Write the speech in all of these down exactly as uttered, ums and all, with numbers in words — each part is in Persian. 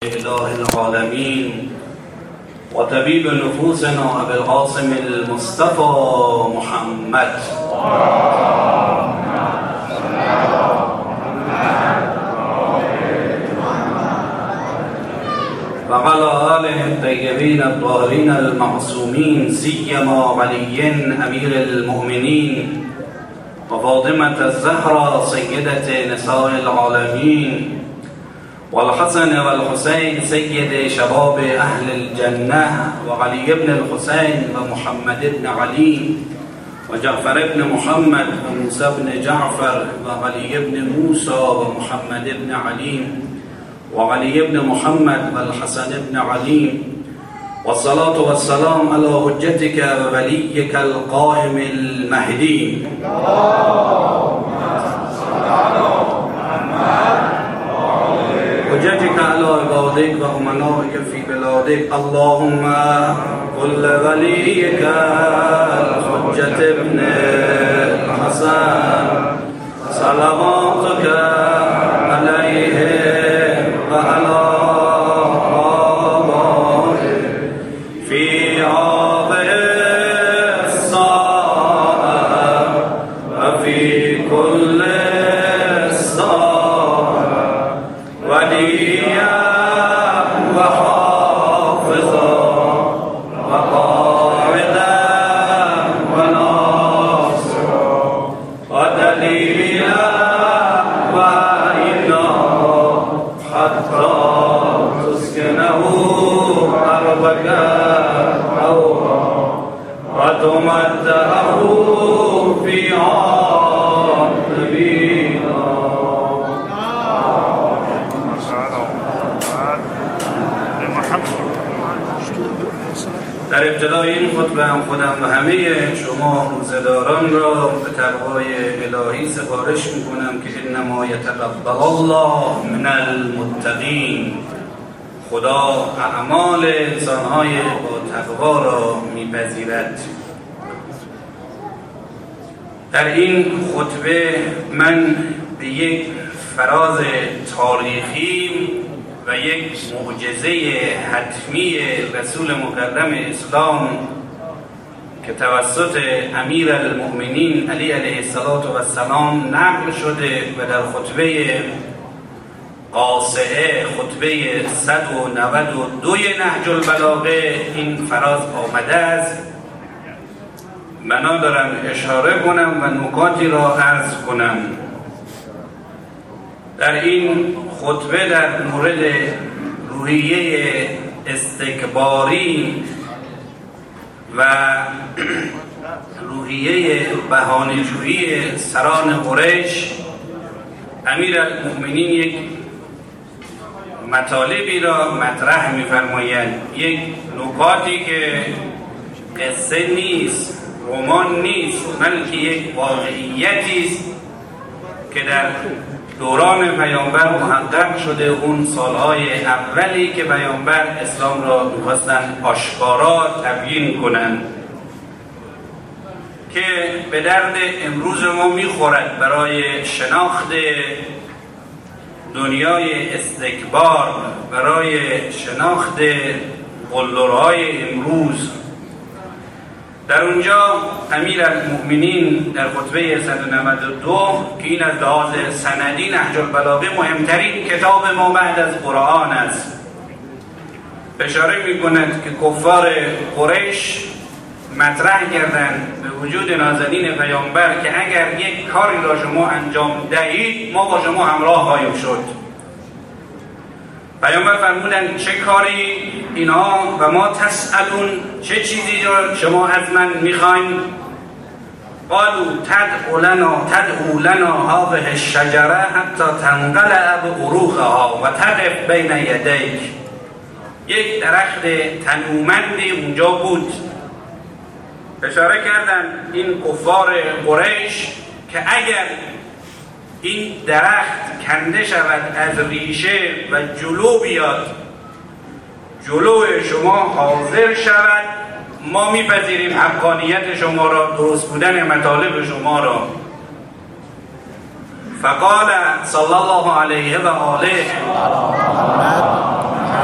إله العالمين وطبيب نفوسنا أبي القاسم المصطفى محمد وعلى آله الطيبين الطاهرين المعصومين سيما علي أمير المؤمنين وفاطمة الزهراء سيدة نساء العالمين والحسن والحسين سيد شباب أهل الجنة وعلي بن الحسين ومحمد بن علي وجعفر بن محمد وموسى بن جعفر وعلي بن موسى ومحمد بن علي وعلي بن محمد والحسن بن علي والصلاة والسلام على حجتك ووليك القائم المهدي حجتك على عبادك وأمنائك في بلادك اللهم قل وليك الحجة ابن الحسن صلواتك عليه وعلى آبائه في هذه الساعة وفي كل ساعة وليا وحافظا وقاعدا وناصرا ودليلا وعينا حتى تسكنه أرضك طوعا وتمتعه فيها نبينا. در ابتدای این خطبه هم خودم و همه شما روزه‌داران را به تقوای الهی سفارش میکنم که انما یتقبل الله من المتقین. خدا اعمال انسانهای با تقوا را میپذیرد. در این خطبه من به یک فراز تاریخی و یک معجزه حتمی رسول مکرم اسلام که توسط امیر المؤمنین علی علیه السلام نقل شده و در خطبه قاصعه خطبه صد و نود و دو نهج البلاغه این فراز آمده است. بنا دارم اشاره کنم و نکاتی را عرض کنم. در این خطبه در مورد روحیه استکباری و روحیه بهانه‌جویی سران قریش امیر المؤمنین یک مطالبی را مطرح می‌فرمایند، یک نکاتی که قصه نیست، رمان نیست، بلکه یک واقعیتی است که در دوران پیامبر محقق شده. اون سالهای اولی که پیامبر اسلام را می‌خواستند آشکارا تبیین کنند که به درد امروز ما می‌خورد برای شناخت دنیای استکبار، برای شناخت قلدرهای امروز. در اونجا امیر المؤمنین در خطبه صد و نود و دو که این از لحاظ سندی نهج البلاغه مهمترین کتاب ما بعد از قرآن است، اشاره می کند که کفار قریش مطرح کردند به وجود نازنین پیامبر که اگر یک کاری را شما انجام دهید ما با شما همراه خواهیم شد. پیامبر فرمودند چه کاری؟ اینا و ما تسألون، چه چیزی را شما از من میخواین؟ قالوا تدعو لنا تدعو لنا هذه الشجره حتی تنقلع عروقها و تقف بین یدیک. یک درخت تنومندی اونجا بود. اشاره کردن این کفار قریش که اگر این درخت کنده شود از ریشه و جلو بیاد، جلو شما حاضر شود، ما میپذیریم حقانیت شما را، درست بودن مطالب شما را. فقال صلی الله علیه و آله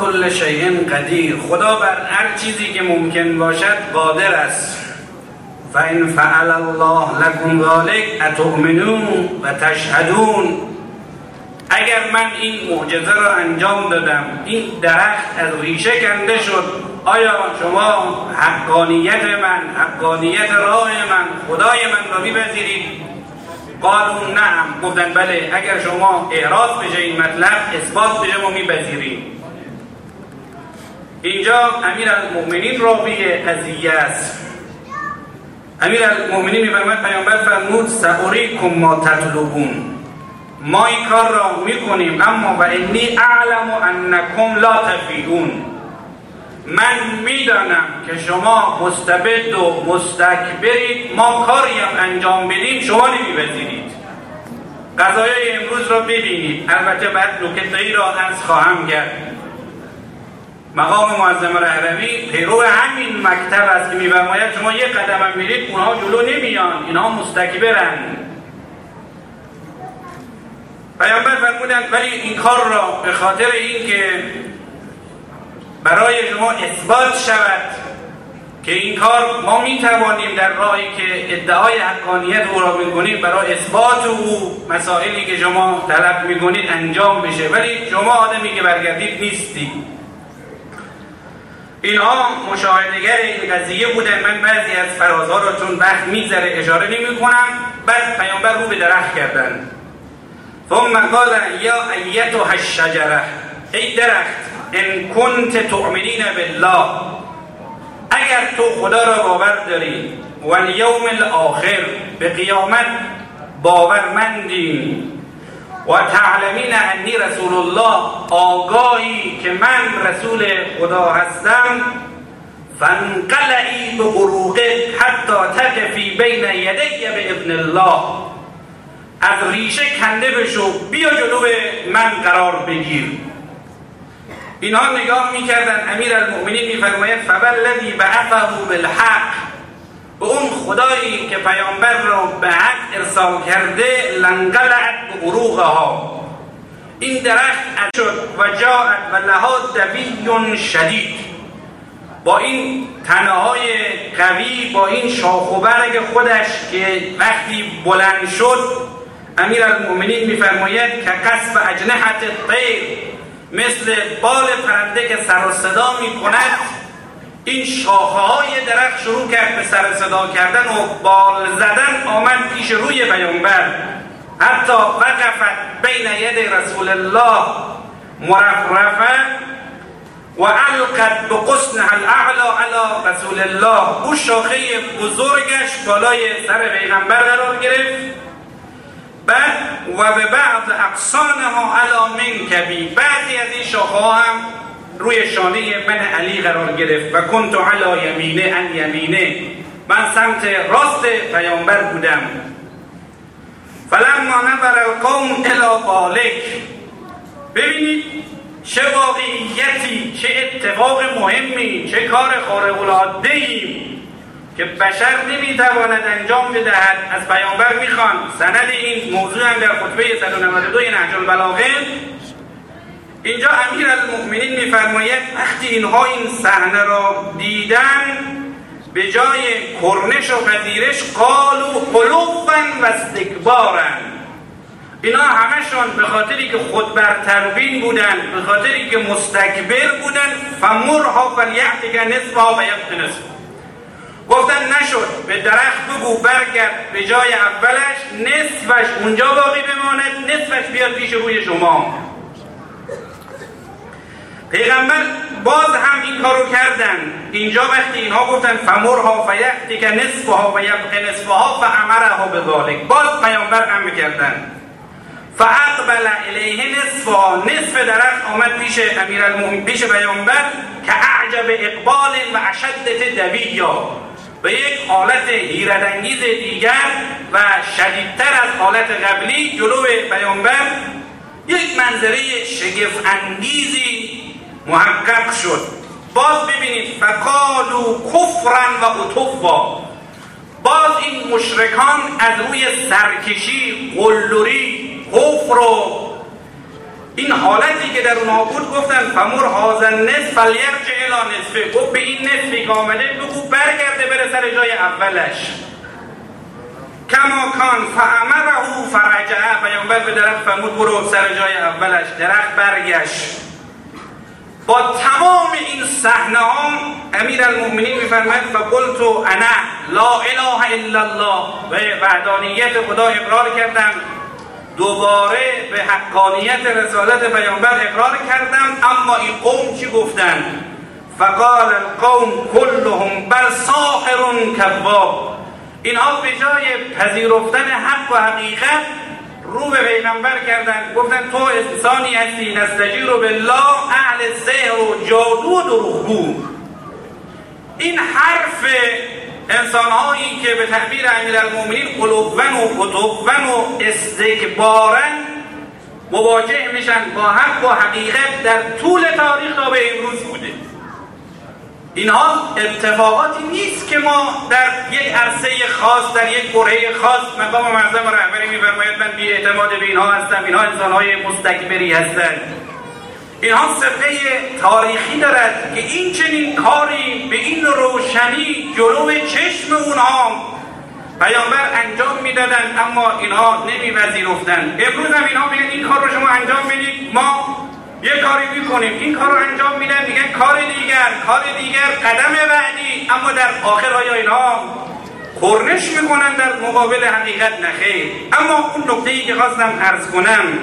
کل شیء قدیر، خدا بر هر چیزی که ممکن باشد قادر است. فإن فعل الله لكم ذلك اتؤمنون و تشهدون. اگر من این معجزه را انجام دادم، این درخت از ریشه کنده شد، آیا شما حقانیت من، حقانیت راه من، خدای من را می‌پذیرید؟ قالوا نعم، گفتن بله، اگر شما اعراض بشه این مطلب، اثبات بشه، ما می‌پذیریم. اینجا امیرالمؤمنین راوی قضیه است. امیرالمؤمنین می‌فرماید پیامبر فرمود سأریکم ما تطلبون، ما این کار را میکنیم، اما و انی اعلم انکم لا تفیئون، من میدانم که شما مستبد و مستکبرید، ما کاری هم انجام بدیم شما نمیپذیرید. قضایای امروز را ببینید. البته بعد نکته‌ای را عرض خواهم کرد. مقام معظم الحرمین پیرو همین مکتب است که می‌فرماید شما یک قدم هم میرید اونها جلو نمیان، اینها مستکبرن. پیامبر فرمودند ولی این کار را به خاطر این که برای شما اثبات شود که این کار ما میتوانیم در راهی که ادعای حقانیت او را میکنیم، برای اثبات او مسائلی که شما طلب میکنید انجام بشه، ولی شما آدمی که برگردید نیستید. اینها مشاهدهگر این قضیه بودن. من بعضی از فرازها را چون وقت میگذره اشاره نمی کنم. بعد پیامبر رو به درخت کردند. ثم قال یا ایتها الشجره، ای درخت، ان کنت تؤمنین بالله، اگر تو خدا را باور داری، و الیوم الاخر، به قیامت باورمندی، و تعلمین انی رسول الله، آگاهی که من رسول خدا هستم، فانقلعی بغروقه حتی تقفی بین یدی باذن الله، از ریشه کنده بشو، بیا جلو من قرار بگیر. اینها نگاه میکردن. امیرالمؤمنین میفرماید فوالذی بعثه بالحق، به اون خدایی که پیامبر را به حق ارسال کرده، لنقلعت بغروقها، این درخت شد و جاءت و لها دوی شدید، با این تنه‌های قوی، با این شاخ و برگ خودش که وقتی بلند شد، امیرالمؤمنین میفرماید که کسب اجنحة الطیر، مثل بال پرنده که سر و صدا میکند، این شاخه‌های درخت شروع کرد به سر صدا کردن و بال زدن، آمد پیش روی پیامبر، حتی وقفت بین ید رسول الله مرفرفه و القت بغصنها الاعلی علی رسول الله، او شاخه بزرگش بالای سر پیغمبر قرار گرفت. بعد و به بعض اقصانها علی منکبی، بعضی از این شاخه ها هم روی شانه من علی قرار گرفت. و کنت علی یمینه ان یمینه، من سمت راست پیامبر بودم. فلما نظر القوم الی ذلک، ببینید چه واقعیتی، چه اتفاق مهمی، چه کار خارق العاده‌ای که بشر نمیتواند انجام بدهد. از پیامبر میخوان سند این موضوع هم در خطبه صد و نود و دو نهج البلاغه. اینجا امیرالمؤمنین میفرماید وقتی اینها این صحنه را دیدن، به جای کرنش و پذیرش قالوا قلوبا و استکبارا، اینا همشون به خاطری که خود برتربین بودن، به خاطری که مستکبر بودن، فمرها فلیأتک نصفها و یبق نصفها، گفتن نشد، به درخت بگو برگرد به جای اولش، نصفش اونجا باقی بماند، نصفش بیاد پیش روی شما. پیغمبر باز هم این کارو کردن. اینجا وقتی اینها گفتن فمرها فیأتک نصفها و یبق نصفها فامرها بذلک، باز پیامبر امر کردن. فاقبل الیه نصفها، نصف درخت آمد پیش امیرالمؤمنین، پیش پیامبر، که اعجب اقبال و اشد دویا، به یک حالت حیرت‌انگیز دیگر و شدیدتر از حالت قبلی جلو پیامبر یک منظره شگفت انگیزی محقق شد. باز ببینید فقالوا کفرا و عتوا، باز این مشرکان از روی سرکشی، قلدری، کفر و این حالتی که در اونها بود گفتن فمر هذا النصف فلیرجع الی نصفه، گفت به این نصفی که آمده بگو برگرده بره سر جای اولش. کما کان فامره فرجع، پیامبر به درخت فرمود برو سر جای اولش، درخت برگشت. با تمام این صحنه ها امیرالمؤمنین میفرماید فقلت انا لا اله الا الله، و وحدانیت خدا اقرار کردم، دوباره به حقانیت رسالت پیامبر اقرار کردم. اما این قوم چی گفتن؟ فقال القوم کلهم بل ساحر کذاب، اینها به جای پذیرفتن حق و حقیقت رو به پیغمبر کردن، گفتن تو انسانی هستی نستجیر بالله اهل سحر و جادو و دروغگو. این حرف انسانهایی که به تعبیر امیرالمؤمنین قلوبن و قطوبن و استکبارن مواجه میشن با حق و حقیقت در طول تاریخ تا به امروز بوده. اینها اتفاقاتی نیست که ما در یک عرصه خاص در یک برهه خاص مقام معظم رهبری میفرماید من بی اعتماد به اینها هستم، اینها انسانهای مستکبری هستند. اینها سابقه تاریخی دارد که این چنین کاری به این روشنی جلو چشم اونها پیامبر انجام میدادند، اما اینها نمیپذیرفتند. امروز هم اینها میگن این کار رو شما انجام بدید، ما یه کاری میکنیم، این کار رو انجام میدن، میگن کار دیگر کار دیگر قدم بعدی، اما در آخر آیا اینها کرنش میکنن در مقابل حقیقت؟ نخیر. اما اون نکته ای که خواستم عرض کنم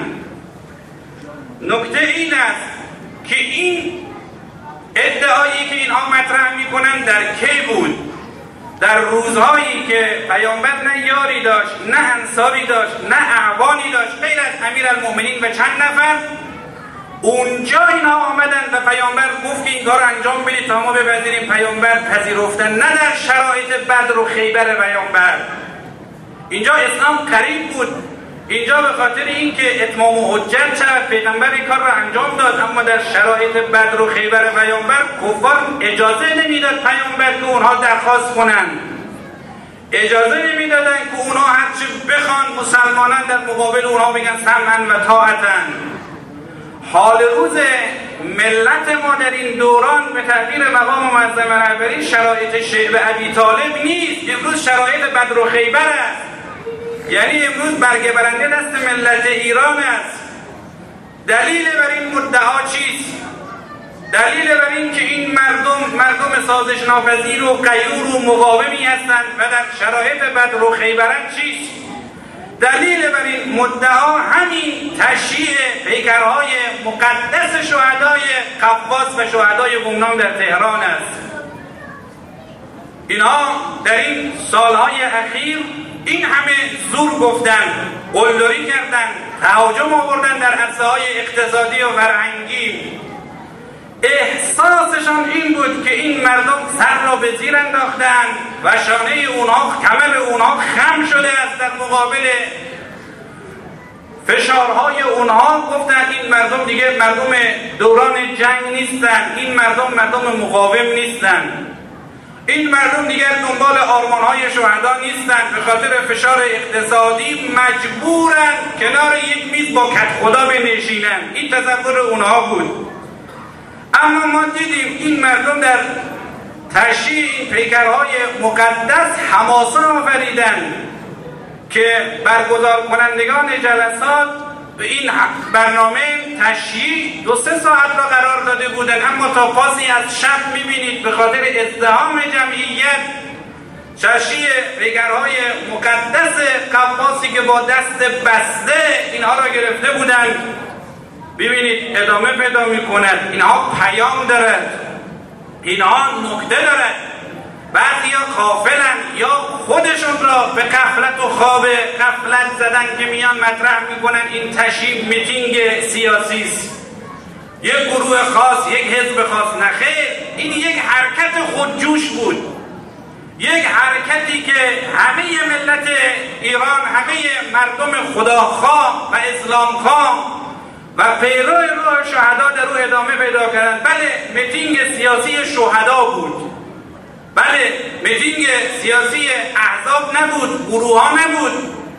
نکته این است که این ادعایی که اینها مطرح میکنن در کی بود؟ در روزهایی که پیامبر نه یاری داشت، نه انصاری داشت، نه اعوانی داشت غیر از امیرالمؤمنین و چند نفر. اونجا اینا آمدن و پیامبر گفت که این کار انجام بدید تا ما بپذیریم. پیامبر پذیرفتن، نه در شرایط بدر و خیبر پیامبر. اینجا اسلام قریب بود، اینجا به خاطر اینکه اتمام و حجت شد پیغمبر این کار را انجام داد، اما در شرایط بدر و خیبر پیامبر کفار اجازه نمیداد پیامبر که اونها درخواست کنن، اجازه نمیدادن که اونها هرچی بخوان مسلمانان در مقابل اونها بگن سمعا و طاعتن. حال روز ملت ما در این دوران به تعبیر مقام معظم رهبری شرایط شعب ابی طالب نیست، امروز شرایط بدر و خیبر است. یعنی امروز برگه برنده دست ملت ایران است. دلیل بر این مدعا چیست؟ دلیل بر این که این مردم مردم سازش ناپذیر و غیور و مقاومی هستند و در شرایط بدر و خیبرن چیست؟ دلیل بر این مدعا همین تشییع پیکرهای مقدس شهدای قفقاز و شهدای گمنام در تهران است. اینها در این سالهای اخیر این همه زور گفتن، قلدری کردن، تهاجم آوردن در عرصه‌های اقتصادی و فرهنگی. احساسشان این بود که این مردم سر را به زیر انداختن و شانه اونها، کمر اونها خم شده است در مقابل فشارهای اونها. گفتن این مردم دیگه مردم دوران جنگ نیستن، این مردم مردم مقاوم نیستن، این مردم دیگر دنبال آرمانهای شهدا نیستن، به خاطر فشار اقتصادی مجبورن کنار یک میز با کت خدا بنشینن. این تصور اونها بود. اما ما دیدیم این مردم در تشییع این پیکرهای مقدس حماسه آفریدن که برگزار کنندگان جلسات به این برنامه تشییع دو سه ساعت را قرار داده بودن، اما تا پاسی از شب میبینید به خاطر ازدحام جمعیت تشییع پیکرهای مقدس قفقازی که با دست بسته اینها را گرفته بودن ببینید ادامه پیدا میکند. اینها پیام دارد، اینها نکته دارد. بعضی یا غافلن یا خودشون را به غفلت و خواب غفلت زدن که میان مطرح میکنن این تشییع میتینگ سیاسی است، یک گروه خاص، یک حزب خاص. نخیر، این یک حرکت خودجوش بود، یک حرکتی که همه ملت ایران، همه مردم خداخواه و اسلامخواه و پیرو روح شهدا در او ادامه پیدا کردن. بله، میتینگ سیاسی شهدا بود، بله میتینگ سیاسی احزاب نبود، گروه ها نبود.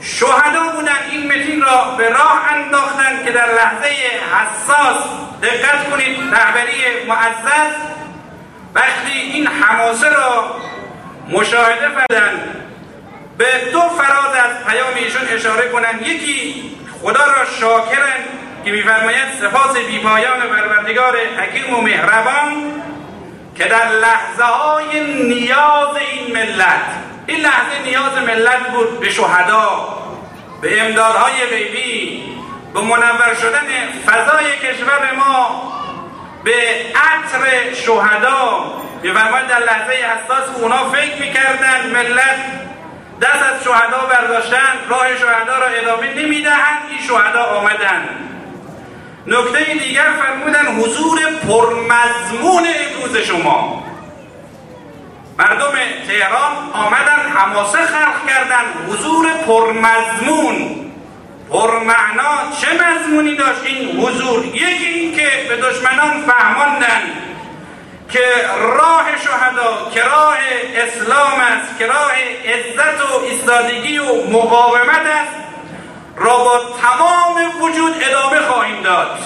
شهدا بودن این متین را به راه انداختن که در لحظه حساس، دقت کنید تعبیری معزز، وقتی این حماسه را مشاهده کردن به دو فراز از پیام ایشون اشاره کنن. یکی خدا را شاکرن که می‌فرماید سپاس بی‌پایان پروردگار حکیم و مهربان که در لحظه‌های نیاز این ملت، این لحظه نیاز ملت بود به شهدا، به امدادهای غیبی، به منور شدن فضای کشور ما، به عطر شهدا. می‌فرماید در لحظه حساس اونا فکر می‌کردن ملت دست از شهدا برداشتن، راه شهدا را ادامه نمی‌دهند، این شهدا آمدن. نکته دیگر فرمودن حضور پرمضمون امروز شما. مردم تهران آمدن حماسه خلق کردن، حضور پرمضمون، پرمعنا. چه مضمونی داشت این حضور؟ یکی این که به دشمنان فهماندن که راه شهدا که راه اسلام است، که راه عزت و ایستادگی و مقاومت است، را با تمام وجود ادامه خواهیم داد.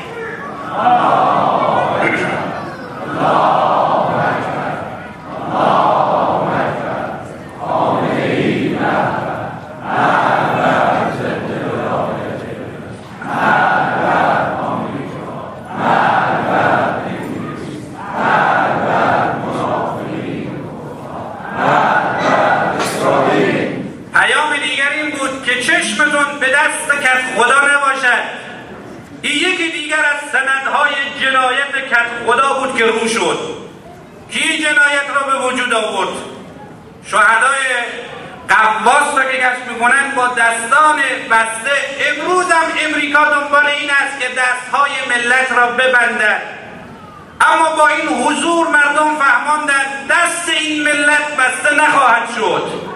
چشمتون به دست کت خدا نباشد. این یکی دیگر از سندهای جنایت کت خدا بود که رو شد. کی جنایت را به وجود آورد؟ شهدای قواس را که کشف میکنن با دستان بسته. امروز هم امریکا دنبال این است که دستهای ملت را ببندد، اما با این حضور مردم فهماندن دست این ملت بسته نخواهد شد.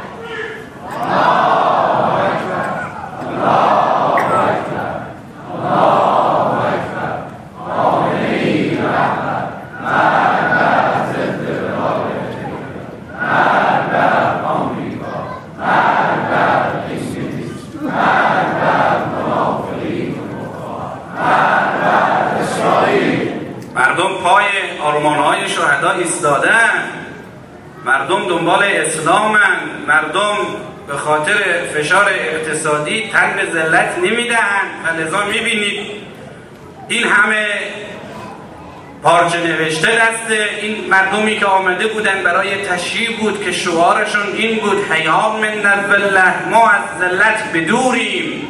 مردم پای آرمان‌های شهدا ایستادن، مردم دنبال اسلامن، مردم به خاطر فشار اقتصادی تن به ذلت نمیدهند. لذا میبینید این همه پارچه نوشته دست این مردمی که آمده بودن برای تشییع بود که شعارشون این بود هیهات من الذلة، ما از ذلت بدوریم.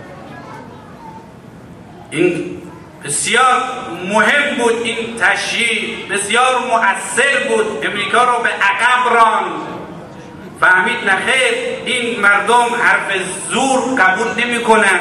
این بسیار مهم بود، این تشییع بسیار مؤثر بود، امریکا رو به عقب راند. فهمید نخیر این مردم حرف زور قبول نمی کنن.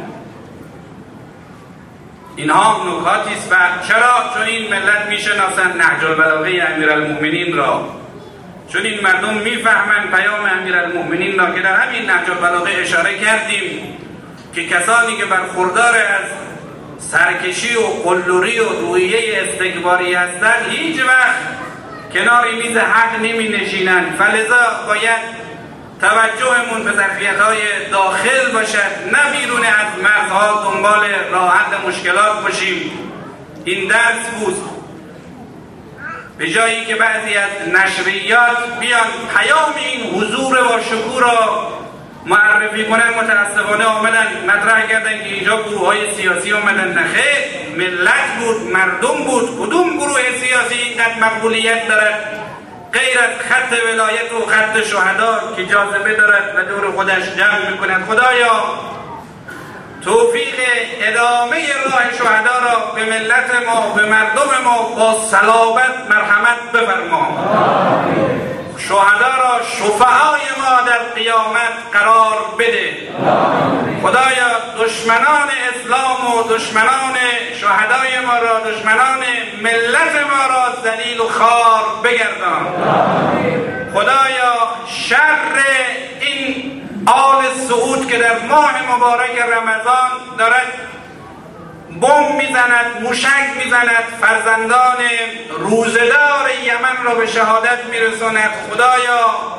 اینها نکاتی است. و چرا؟ چون این ملت میشناسن نهج البلاغه امیرالمؤمنین را، چون این مردم میفهمن پیام امیرالمؤمنین را که در همین نهج البلاغه اشاره کردیم که کسانی که برخوردار از سرکشی و قلدری و روحیه استکباری هستند هیچ وقت کنار میز حق نمی نشینن. فلذا باید توجهمون به ظرفیت‌های داخل باشد، نه بیرون از مرزها دنبال راه حل مشکلات باشیم. این درس بود. به جایی که بعضی از نشریات بیان پیام این حضور با شکوه را معرفی کنن، متاسفانه آمدن مطرح کردن که اینجا گروه‌های سیاسی آمدن. نخیر، ملت بود، مردم بود. کدوم گروه سیاسی اینقدر مقبولیت دارد غیر از خط ولایت و خط شهدا که جاذبه دارد و دور خودش جمع میکند؟ خدایا توفیق ادامه راه شهدا را به ملت ما، به مردم ما با صلابت مرحمت بفرما. شهدا را شفعای ما در قیامت قرار بده. خدایا دشمنان اسلام و دشمنان شهدای ما را، دشمنان ملت ما را ذلیل و خوار بگردان. خدایا شر این آل سعود که در ماه مبارک رمضان دارد بمب میزند، موشک میزند، فرزندان روزدار یمن را به شهادت میرساند. خدایا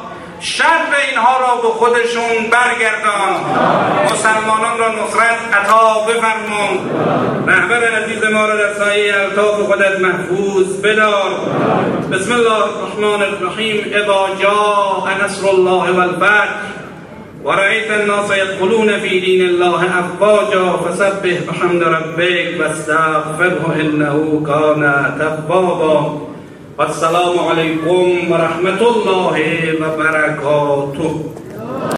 شر اینها را به خودشون برگردان، مسلمانان را نصرت عطا بفرمان، رهبر عزیز ما را در سایه الطاف خودت محفوظ بدار. بسم الله الرحمن الرحیم. اذا جاء نصر الله والفتح ورأيت الناس يدخلون في دين الله أفواجا فسبح بحمد ربك واستغفره إنه كان توابا. والسلام عليكم ورحمة الله وبركاته.